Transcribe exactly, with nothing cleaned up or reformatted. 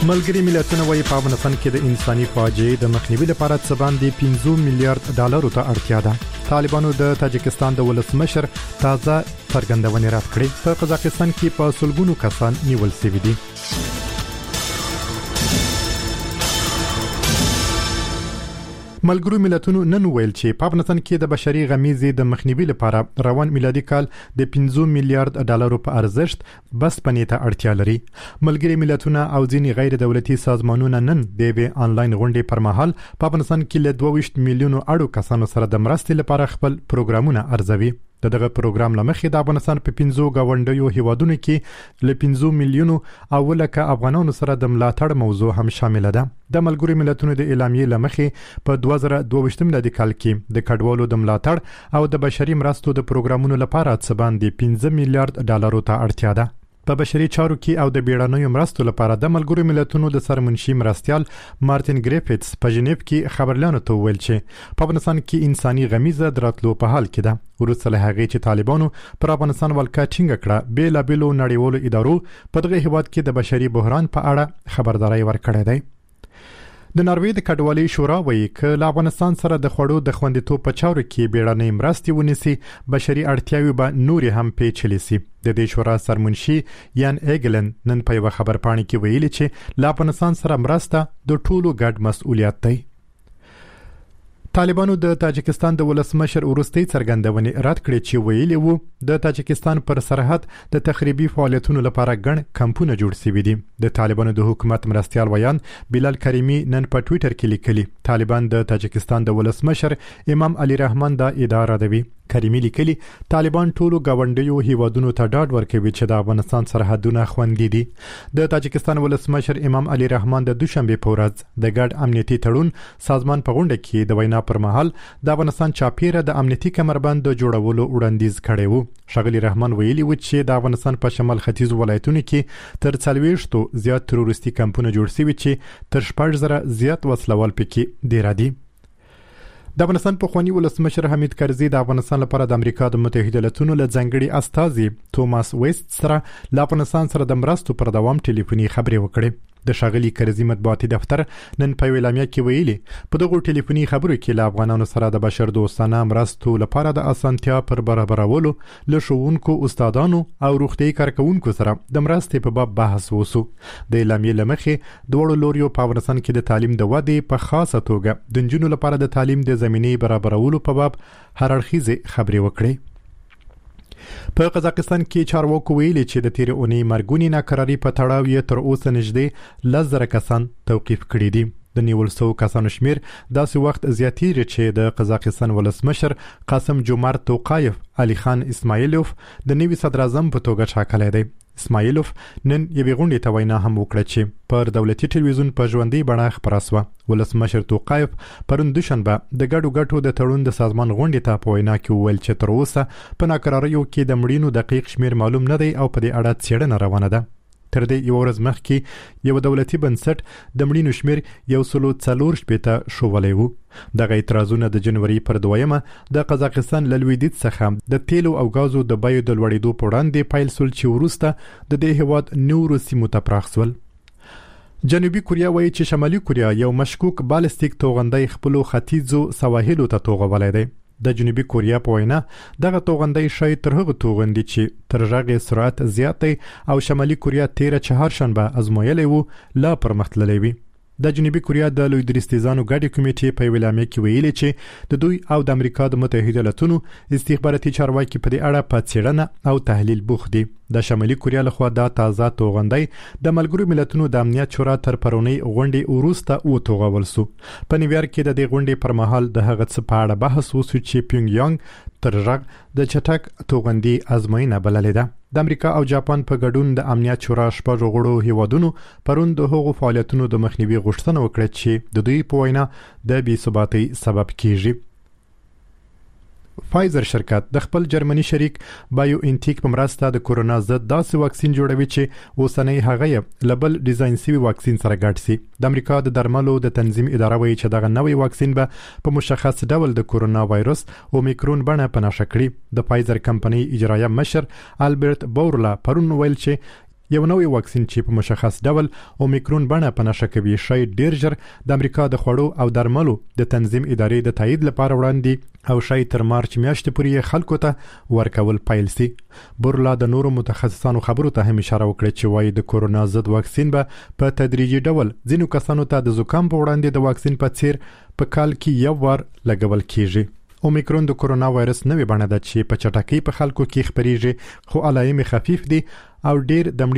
ملګری ملتونه وايي په افغانستان کې د انساني فاجعې د مخنیوي لپاره څه باندې پنځه میلیارډ ډالرو ته اړتیا ده. طالبانو د تاجکستان د ولسمشر تازه څرګندونې رد کړې. په قزاقستان کې په سلګونو کسان نیول شوي دي. ملګرو ملتونو نن ویل چې په افغانستان کې د بشري غمیزې د مخنیوي لپاره روان میلادي کال د پنځه میلیارډ ډالرو په ارزښت بس پنې ته اړتیا لري. ملګري ملتونه او ځینې غیر دولتي سازمانونه نن د یوې آنلاین غونډې پر مهال په افغانستان کې له دوه ویشت میلیونو اړو کسانو سره د مرستې لپاره خپل پروګرامونه ارزوي. دغه پروګرام لمخې د افغانستان په پنځو گاونډیو هیوادونو کې ل پنځه میلیونو او لکه افغانانو سره د ملاتړ موضوع هم شامل ده. د ملګرو ملتونو د اعلامیې لمخې په دوه زره دوه ویشت میلادي کال کې د کډوالو د ملاتړ او د بشري مرستو د پروګرامونو لپاره څه باندې پنځه میلیارډ ډالرو ته اړتیا ده. په بشري چارو کې او د بیړنیو مرستو لپاره د ملګرو ملتونو د سرمنشي مرستيال مارټین ګریفټس په جنیف کې خبرلانو ته ویل چې په افغانستان کې انساني غمیزه دراتلو په حال کې ده. ورسره له هغه چې طالبانو پر افغانستان ولکه ټینګ کړه بیل بیلو نړیوالو ادارو په دغه هیواد کې د بشري بحران په اړه خبرداري ورکړې ده. د ناروې د کډوالۍ شورا وایي چې له افغانستان سره د خوړو د خوندیتوب په چارو کې بیړنۍ مرستې ونیسي بشري اړتیاوې به نور هم پیچلې سي. د دې شورا سرمنشي یان ایګلن نن په یو خبر پاڼه کې ویلي چې له افغانستان سره مرسته د ټولو ګډ مسؤلیت دی. طالبانو د تاجکستان د ولسمشر ورستۍ څرګندونې رد کړې چې ویلي وو د تاجکستان پر سرحد د تخریبي فعالیتونو لپاره ګڼ کمپونه جوړ شوي دي. د طالبانو د حکومت مرستيال ویان بلال کریمی نن په ټوئیټر کې لیکلي طالبان د تاجکستان د ولسمشر امام علي رحمان د اداره دوي. کریمی لیکلي طالبان ټولو گاونډیو هیوادونو ته ډاډ ورکوي چې د افغانستان سرحدونه خوندي دي. د تاجکستان ولسمشر امام علي رحمان د دوشنبه په ورځ د ګډ امنیتي تړون سازمان په غونډه کې د وینا پر مهال د افغانستان چاپیره د امنیتي کمربند د جوړولو وړاندیز کړی وو. شغلی رحمان ویلي و چې د افغانستان په شمال ختیځ ولایتونو کې تر څلوېښتو زیات تروریستي کمپونه جوړ شوي چې تر شپږ زره زیات وسلوال پکې ډیر دي. د افغانستان په خواني ولسمشر حمید کرزي د افغانستان لپاره د امریکا د متحده ایالاتونو له ځنګړي استازي توماس ویست سره له افغانستان سره د مرستو پر دوام ټلیفوني خبرې وکړې. د شاغلي کرزي مطبوعاتي دفتر نن په اعلامیه کې ویلي په دغه ټلیفوني خبرو کې له افغانانو سره د بشر دوستانه مرستو لپاره د اسانتیا پر برابرولو له ښوونکو استادانو او روغتي کارکونکو سره د مرستې په باب بحث وسو. د اعلامیې لمخې دوړو لوريو په افغانستان کې د تعلیم د ودې په خاصه توګه د جنونو لپاره د تعلیم د زمینې برابرولو په باب هر اړخیزه خبرې وکړي. په قزاقستان کې چارواکو ویلي چې د تیر اونۍ مرګونی ناکراری په تړاو یې تر اوسه نږدې لس زره کسان توقیف کړي دي. د نیول شوو کسانو شمیر داسې وخت زیاتیږي چې د قزاقستان ولسمشر قاسم جومارت توقایف علي خان اسماعیلوف د نوي صدر اعظم په توګه ټاکلی دی. اسماعیلوف نن یوې غونډې ته وینا هم وکړه چې پر دولتي ټلویزیون په ژوندۍ بڼه خپره شوه. ولسمشر توقایف پرون دوشنبه د ګډو ګټو د تړون د سازمان غونډې ته په وینا کې وویل چې تر اوسه په ناکراریو کې د مړینو دقیق شمیر معلوم نه دی او په دې اړه څېړنه روانه ده. تر دې یو ورځ مخکې یو دولتي بنسټ د مړینو شمیر یو سلو څلور شپېته شوولی وو. دغه اعتراضونه د جنوري پر دویمه د قزاقستان له لویدیځ څخه د تیلو او غازو د بیو د لوړېدو په وړاندې پیل سول چې وروسته د دې هیواد نورو سیمو ته پراخ سول. جنوبي کوریا وایي چې شمالي کوریا یو مشکوک بالستیک توغندی خپلو ختیځو سواحلو ته توغولی دی. د جنوبي کوریا په وینا دغه توغندی شاید تر هغه توغندي چې تر هغه سرعت زیات دی او شمالي کوریا تیر چهارشنبه ازمویلی وو لا پرمختللی وي. د جنوبي کوریا د لوی درستیزانو ګډي کمیټې په ویلامې کې ویلي چې د دوی او د امریکا د متحده ایالاتونو استخباراتي چارواکي په دې اړه په څېړنه او تحلیل بوخت دي. د شمالي کوریا لخوا دا تازه توغندی د ملګرو ملتونو د امنیت شورا تر پرونی غونډې وروسته و توغول سو. په نیویارک کې د دې غونډې پر مهال د هغه څه په اړه بحث وسو چې پیونګ یانګ تر ژغ د چټک توغندي ازموینه بللې ده. د امریکا او جاپان په ګډون د امنیت شورا شپږ غړو هیوادونو پرون د هغو فعالیتونو د مخنیوي غوښتنه وکړه چې د دوی په وینا د بې ثباتۍ سبب کیږي. فایزر شرکت د خپل جرمني شریک بایو انټیک په مرسته د کورونا ضد داسې واکسین جوړوي چې اوسنۍ هغه لبل ډیزاین شوی واکسین سره ګډ شي. د امریکا د درملو د تنظیم اداره وایي چې دغه نوې واکسین به په مشخص ډول د کورونا وایرس اومیکرون بڼه په نښه کړي. د فایزر کمپنۍ اجرایه مشر البرت بورلا پرون ویل چې یو نوې واکسین چې په مشخص ډول اومیکرون بڼه په نښه کوي شی ډیر ژر د امریکا د خوړو او درملو د تنظیم ادارې د تایید لپاره وړاندې او شی تر مارچ میاشتې پورې خلکو ته ورکول پیل سي. بورلا د نورو متخصصانو خبرو ته هم اشاره وکړه چې وايي د کورونا ضد واکسین به په تدریجي ډول ځینو کسانو ته د زکام په وړاندې د واکسین په څیر په کال کې یو وار لګول کیږي. اومیکرون د کورونا وایرس نوې بڼه ده چې په چټکۍ په خلکو کې خپریږي خو علایمې خفیف دي او ډیر د